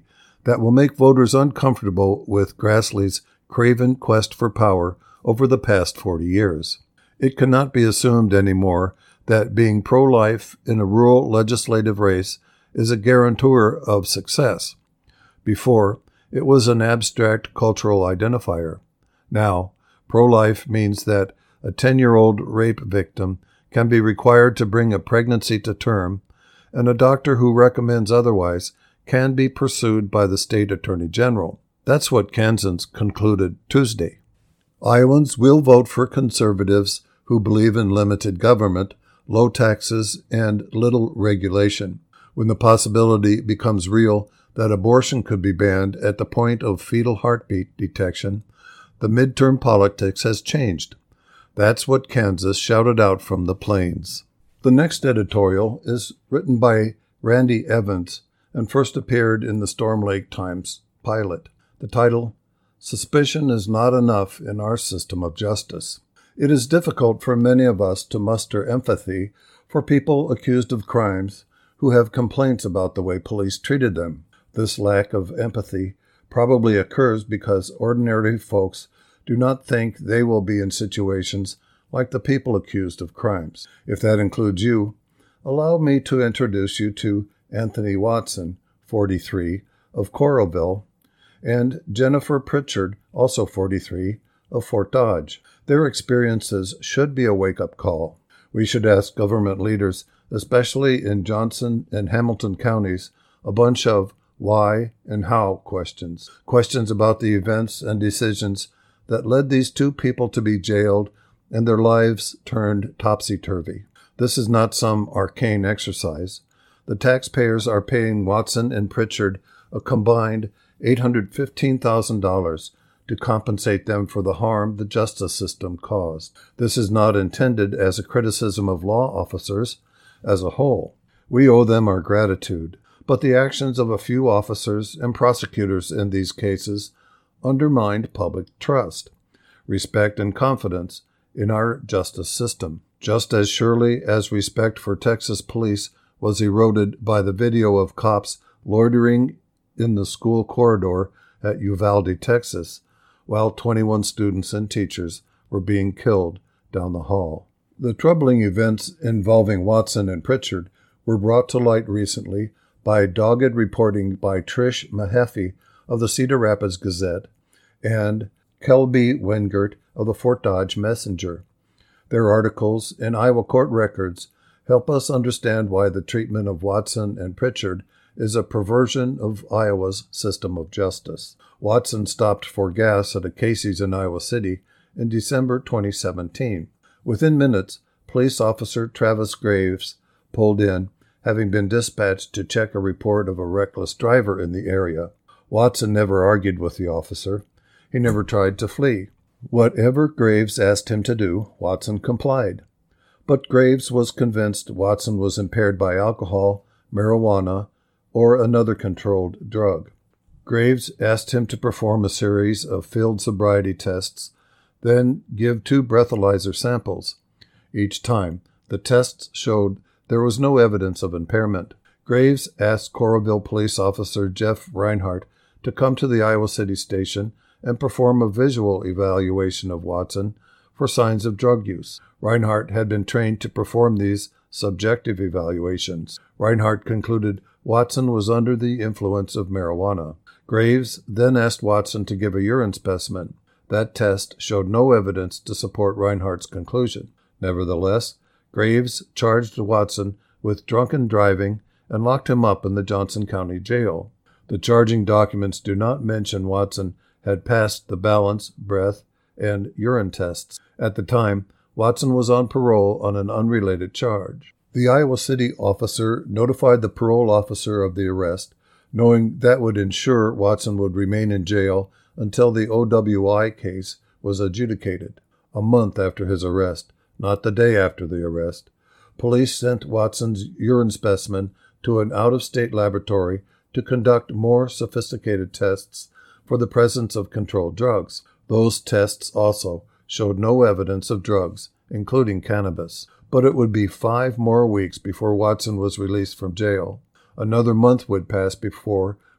that will make voters uncomfortable with Grassley's craven quest for power over the past forty years. It cannot be assumed anymore that being pro-life in a rural legislative race is a guarantor of success. Before, it was an abstract cultural identifier. Now, pro-life means that a ten-year-old rape victim can be required to bring a pregnancy to term, and a doctor who recommends otherwise can be pursued by the state attorney general. That's what Kansans concluded Tuesday. Iowans will vote for conservatives who believe in limited government, low taxes, and little regulation. When the possibility becomes real that abortion could be banned at the point of fetal heartbeat detection, the midterm politics has changed. That's what Kansas shouted out from the plains. The next editorial is written by Randy Evans and first appeared in the Storm Lake Times Pilot. The title, Suspicion is Not Enough in Our System of Justice. It is difficult for many of us to muster empathy for people accused of crimes who have complaints about the way police treated them. This lack of empathy probably occurs because ordinary folks do not think they will be in situations like the people accused of crimes. If that includes you, allow me to introduce you to Anthony Watson, forty-three, of Coralville, and Jennifer Pritchard, also forty-three, of Fort Dodge. Their experiences should be a wake-up call. We should ask government leaders, especially in Johnson and Hamilton counties, a bunch of why and how questions. Questions about the events and decisions that led these two people to be jailed and their lives turned topsy-turvy. This is not some arcane exercise. The taxpayers are paying Watson and Pritchard a combined eight hundred fifteen thousand dollars to compensate them for the harm the justice system caused. This is not intended as a criticism of law officers as a whole. We owe them our gratitude, but the actions of a few officers and prosecutors in these cases undermined public trust, respect, and confidence in our justice system, just as surely as respect for Texas police was eroded by the video of cops loitering in the school corridor at Uvalde, Texas, while twenty-one students and teachers were being killed down the hall. The troubling events involving Watson and Pritchard were brought to light recently by dogged reporting by Trish Mahaffey of the Cedar Rapids Gazette and Kelby Wengert of the Fort Dodge Messenger. Their articles in Iowa court records help us understand why the treatment of Watson and Pritchard is a perversion of Iowa's system of justice. Watson stopped for gas at a Casey's in Iowa City in December twenty seventeen. Within minutes, police officer Travis Graves pulled in, having been dispatched to check a report of a reckless driver in the area. Watson never argued with the officer. He never tried to flee. Whatever Graves asked him to do, Watson complied. But Graves was convinced Watson was impaired by alcohol, marijuana, or another controlled drug. Graves asked him to perform a series of field sobriety tests, then give two breathalyzer samples. Each time, the tests showed there was no evidence of impairment. Graves asked Coralville police officer Jeff Reinhardt to come to the Iowa City station and perform a visual evaluation of Watson for signs of drug use. Reinhardt had been trained to perform these subjective evaluations. Reinhardt concluded Watson was under the influence of marijuana. Graves then asked Watson to give a urine specimen. That test showed no evidence to support Reinhardt's conclusion. Nevertheless, Graves charged Watson with drunken driving and locked him up in the Johnson County Jail. The charging documents do not mention Watson had passed the balance, breath, and urine tests. At the time, Watson was on parole on an unrelated charge. The Iowa City officer notified the parole officer of the arrest, knowing that would ensure Watson would remain in jail until the O W I case was adjudicated. A month after his arrest, not the day after the arrest, police sent Watson's urine specimen to an out-of-state laboratory to conduct more sophisticated tests for the presence of controlled drugs. Those tests also showed no evidence of drugs, including cannabis. But it would be five more weeks before Watson was released from jail. Another month would pass before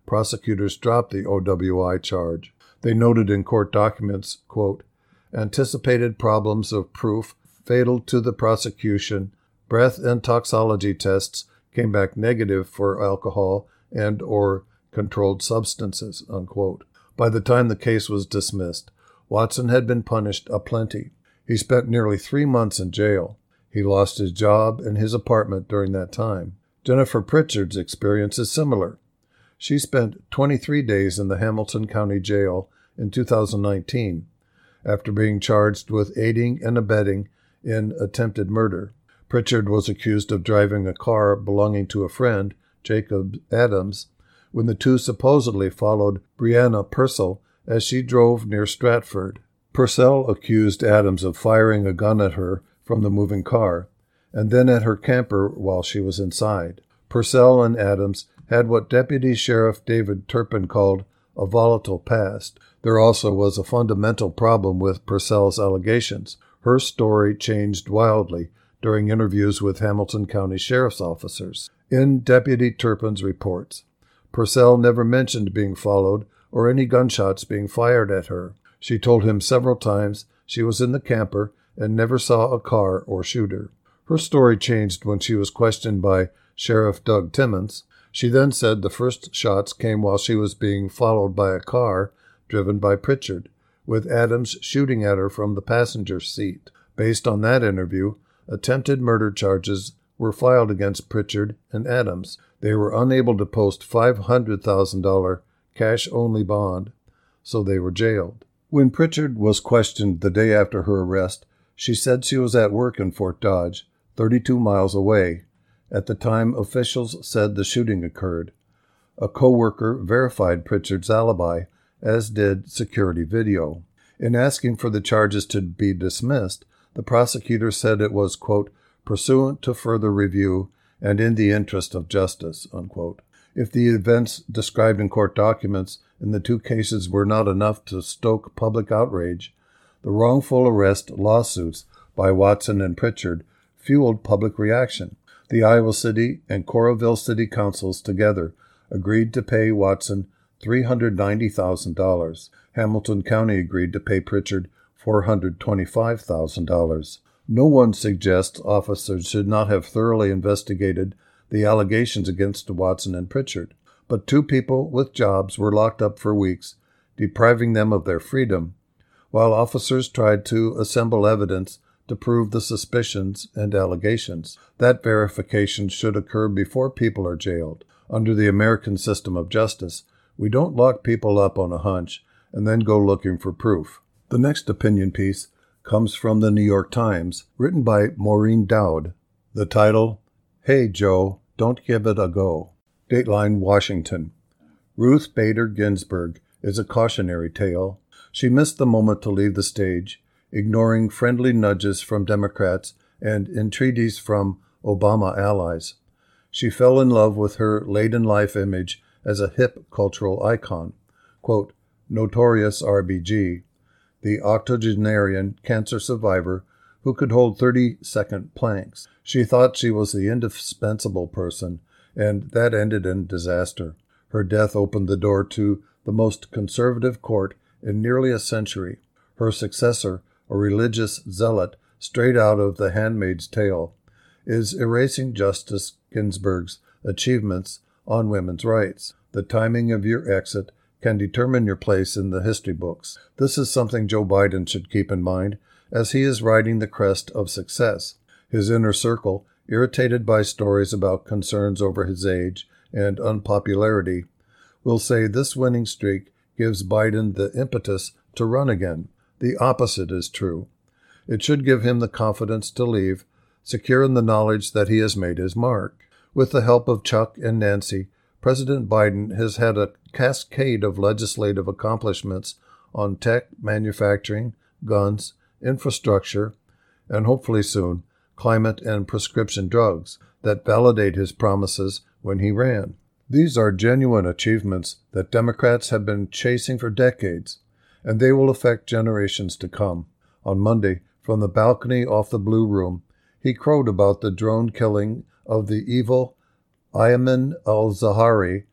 prosecutors dropped the O W I charge. They noted in court documents, quote, anticipated problems of proof fatal to the prosecution. Breath and toxicology tests came back negative for alcohol and or controlled substances, unquote. By the time the case was dismissed, Watson had been punished aplenty. He spent nearly three months in jail. He lost his job and his apartment during that time. Jennifer Pritchard's experience is similar. She spent twenty-three days in the Hamilton County Jail in two thousand nineteen after being charged with aiding and abetting in attempted murder. Pritchard was accused of driving a car belonging to a friend, Jacob Adams, when the two supposedly followed Brianna Purcell as she drove near Stratford. Purcell accused Adams of firing a gun at her from the moving car, and then at her camper while she was inside. Purcell and Adams had what Deputy Sheriff David Turpin called a volatile past. There also was a fundamental problem with Purcell's allegations. Her story changed wildly during interviews with Hamilton County Sheriff's officers. In Deputy Turpin's reports, Purcell never mentioned being followed or any gunshots being fired at her. She told him several times she was in the camper and never saw a car or shooter. Her story changed when she was questioned by Sheriff Doug Timmons. She then said the first shots came while she was being followed by a car driven by Pritchard, with Adams shooting at her from the passenger seat. Based on that interview, attempted murder charges were filed against Pritchard and Adams. They were unable to post five hundred thousand dollars cash-only bond, so they were jailed. When Pritchard was questioned the day after her arrest, she said she was at work in Fort Dodge, thirty-two miles away. At the time, officials said the shooting occurred. A co-worker verified Pritchard's alibi, as did security video. In asking for the charges to be dismissed, the prosecutor said it was, quote, pursuant to further review and in the interest of justice, unquote. If the events described in court documents in the two cases were not enough to stoke public outrage, the wrongful arrest lawsuits by Watson and Pritchard fueled public reaction. The Iowa City and Coralville City Councils together agreed to pay Watson three hundred ninety thousand dollars. Hamilton County agreed to pay Pritchard four hundred twenty-five thousand dollars. No one suggests officers should not have thoroughly investigated the allegations against Watson and Pritchard, but two people with jobs were locked up for weeks, depriving them of their freedom, while officers tried to assemble evidence to prove the suspicions and allegations. That verification should occur before people are jailed. Under the American system of justice, we don't lock people up on a hunch and then go looking for proof. The next opinion piece comes from the New York Times, written by Maureen Dowd. The title, Hey Joe, Don't Give It a Go. Dateline, Washington. Ruth Bader Ginsburg is a cautionary tale. She missed the moment to leave the stage, ignoring friendly nudges from Democrats and entreaties from Obama allies. She fell in love with her late-in-life image as a hip cultural icon. Quote, Notorious R B G, the octogenarian cancer survivor who could hold thirty-second planks. She thought she was the indispensable person, and that ended in disaster. Her death opened the door to the most conservative court in nearly a century. Her successor, a religious zealot straight out of The Handmaid's Tale, is erasing Justice Ginsburg's achievements on women's rights. The timing of your exit can determine your place in the history books. This is something Joe Biden should keep in mind as he is riding the crest of success. His inner circle, irritated by stories about concerns over his age and unpopularity, will say this winning streak gives Biden the impetus to run again. The opposite is true. It should give him the confidence to leave, secure in the knowledge that he has made his mark. With the help of Chuck and Nancy, President Biden has had a cascade of legislative accomplishments on tech, manufacturing, guns, infrastructure, and hopefully soon, climate and prescription drugs that validate his promises when he ran. These are genuine achievements that Democrats have been chasing for decades, and they will affect generations to come. On Monday, from the balcony off the Blue Room, he crowed about the drone killing of the evil Ayman al-Zawahiri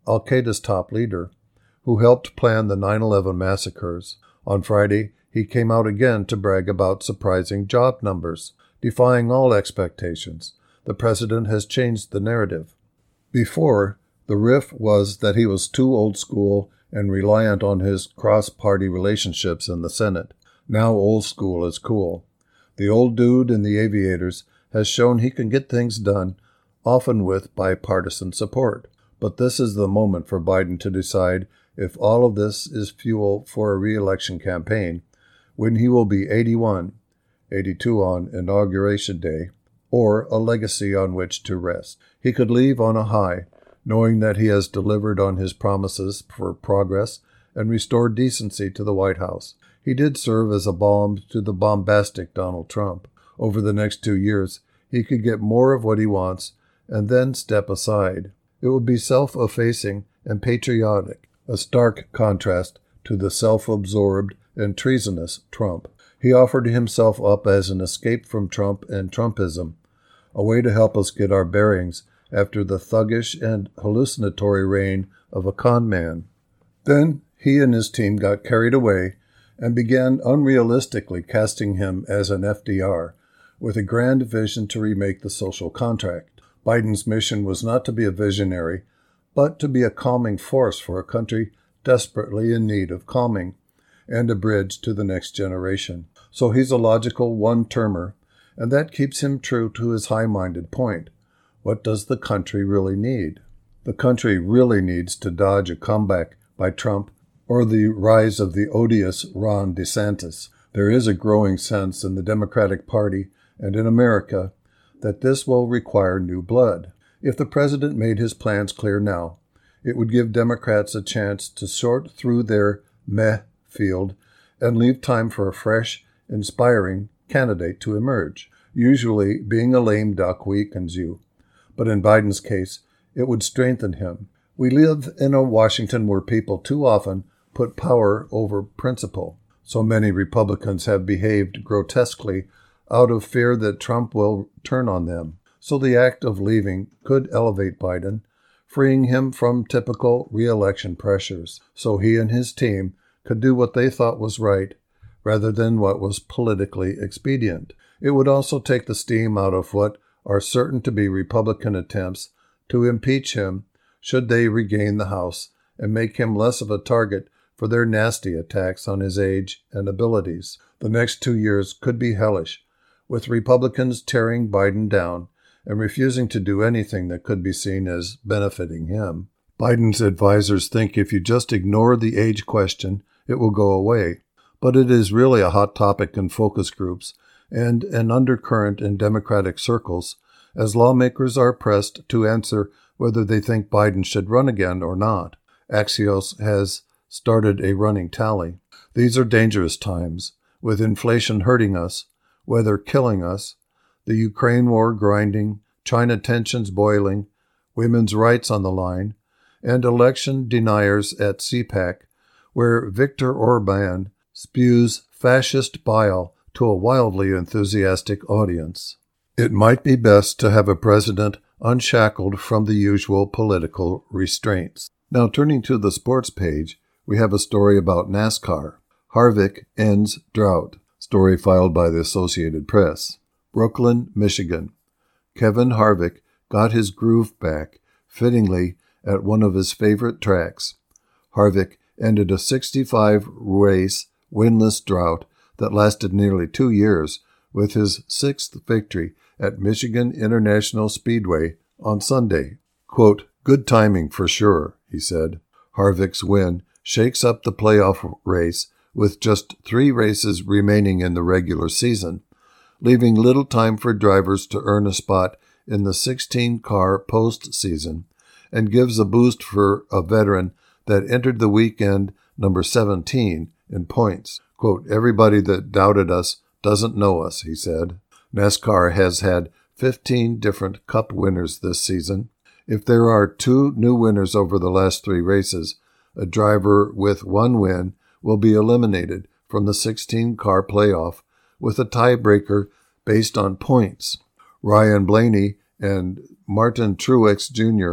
al-Qaeda's top leader, who helped plan the nine eleven massacres. On Friday, he came out again to brag about surprising job numbers, defying all expectations. The president has changed the narrative. Before, the riff was that he was too old school and reliant on his cross-party relationships in the Senate. Now old school is cool. The old dude in the aviators has shown he can get things done, often with bipartisan support. But this is the moment for Biden to decide if all of this is fuel for a re-election campaign, when he will be eighty-one, eighty-two on Inauguration Day, or a legacy on which to rest. He could leave on a high, knowing that he has delivered on his promises for progress and restored decency to the White House. He did serve as a balm to the bombastic Donald Trump. Over the next two years, he could get more of what he wants and then step aside. It would be self-effacing and patriotic, a stark contrast to the self-absorbed and treasonous Trump. He offered himself up as an escape from Trump and Trumpism, a way to help us get our bearings after the thuggish and hallucinatory reign of a con man. Then he and his team got carried away and began unrealistically casting him as an F D R, with a grand vision to remake the social contract. Biden's mission was not to be a visionary, but to be a calming force for a country desperately in need of calming, and a bridge to the next generation. So he's a logical one-termer, and that keeps him true to his high-minded point. What does the country really need? The country really needs to dodge a comeback by Trump or the rise of the odious Ron DeSantis. There is a growing sense in the Democratic Party and in America that this will require new blood. If the president made his plans clear now, it would give Democrats a chance to sort through their meh field and leave time for a fresh, inspiring candidate to emerge. Usually, being a lame duck weakens you, but in Biden's case, it would strengthen him. We live in a Washington where people too often put power over principle. So many Republicans have behaved grotesquely out of fear that Trump will turn on them. So the act of leaving could elevate Biden, freeing him from typical re-election pressures, so he and his team could do what they thought was right, rather than what was politically expedient. It would also take the steam out of what are certain to be Republican attempts to impeach him should they regain the House and make him less of a target for their nasty attacks on his age and abilities. The next two years could be hellish, with Republicans tearing Biden down and refusing to do anything that could be seen as benefiting him. Biden's advisors think if you just ignore the age question, it will go away. But it is really a hot topic in focus groups and an undercurrent in Democratic circles, as lawmakers are pressed to answer whether they think Biden should run again or not. Axios has started a running tally. These are dangerous times, with inflation hurting us, weather killing us, the Ukraine war grinding, China tensions boiling, women's rights on the line, and election deniers at CPAC, where Viktor Orban spews fascist bile to a wildly enthusiastic audience. It might be best to have a president unshackled from the usual political restraints. Now, turning to the sports page, we have a story about NASCAR. Harvick ends drought. Story filed by the Associated Press. Brooklyn, Michigan. Kevin Harvick got his groove back, fittingly, at one of his favorite tracks. Harvick ended a sixty-five race winless drought that lasted nearly two years with his sixth victory at Michigan International Speedway on Sunday. Quote, "Good timing for sure," he said. Harvick's win shakes up the playoff race with just three races remaining in the regular season, leaving little time for drivers to earn a spot in the sixteen-car postseason, and gives a boost for a veteran that entered the weekend number seventeen in points. Quote, "Everybody that doubted us doesn't know us," he said. NASCAR has had fifteen different Cup winners this season. If there are two new winners over the last three races, a driver with one win will be eliminated from the sixteen-car playoff with a tiebreaker based on points. Ryan Blaney and Martin Truex Junior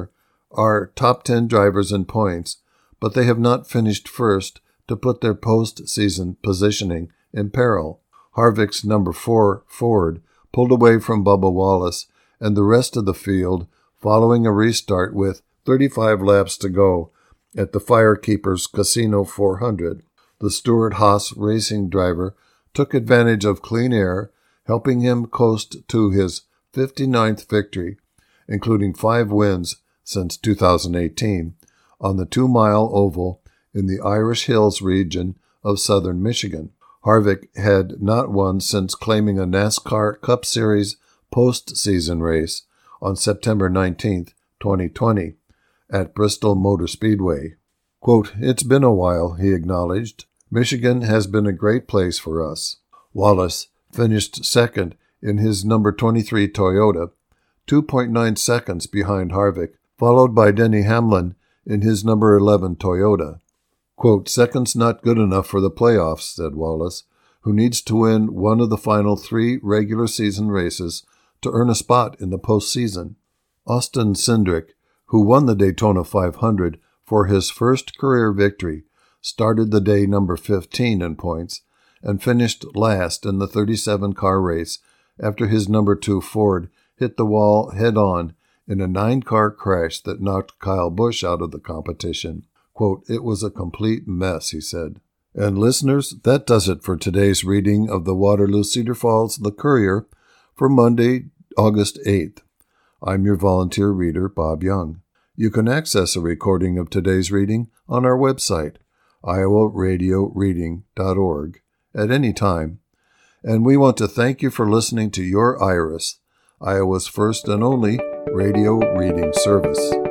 are top ten drivers in points, but they have not finished first to put their postseason positioning in peril. Harvick's number four Ford pulled away from Bubba Wallace and the rest of the field following a restart with thirty-five laps to go at the Firekeepers Casino four hundred. The Stewart-Haas racing driver took advantage of clean air, helping him coast to his fifty-ninth victory, including five wins since two thousand eighteen, on the two-mile oval in the Irish Hills region of southern Michigan. Harvick had not won since claiming a NASCAR Cup Series postseason race on September nineteenth, twenty twenty, at Bristol Motor Speedway. Quote, "It's been a while," he acknowledged. "Michigan has been a great place for us." Wallace finished second in his number twenty-three Toyota, two point nine seconds behind Harvick, followed by Denny Hamlin in his number eleven Toyota. Quote, "Second's not good enough for the playoffs," said Wallace, who needs to win one of the final three regular season races to earn a spot in the postseason. Austin Cindric, who won the Daytona five hundred for his first career victory, started the day number fifteen in points and finished last in the thirty-seven car race after his number two Ford hit the wall head-on in a nine-car crash that knocked Kyle Busch out of the competition. Quote, "It was a complete mess," he said. And listeners, that does it for today's reading of the Waterloo Cedar Falls The Courier for Monday, August eighth. I'm your volunteer reader, Bob Young. You can access a recording of today's reading on our website, iowa radio reading dot org, at any time. And we want to thank you for listening to Your Iris, Iowa's first and only radio reading service.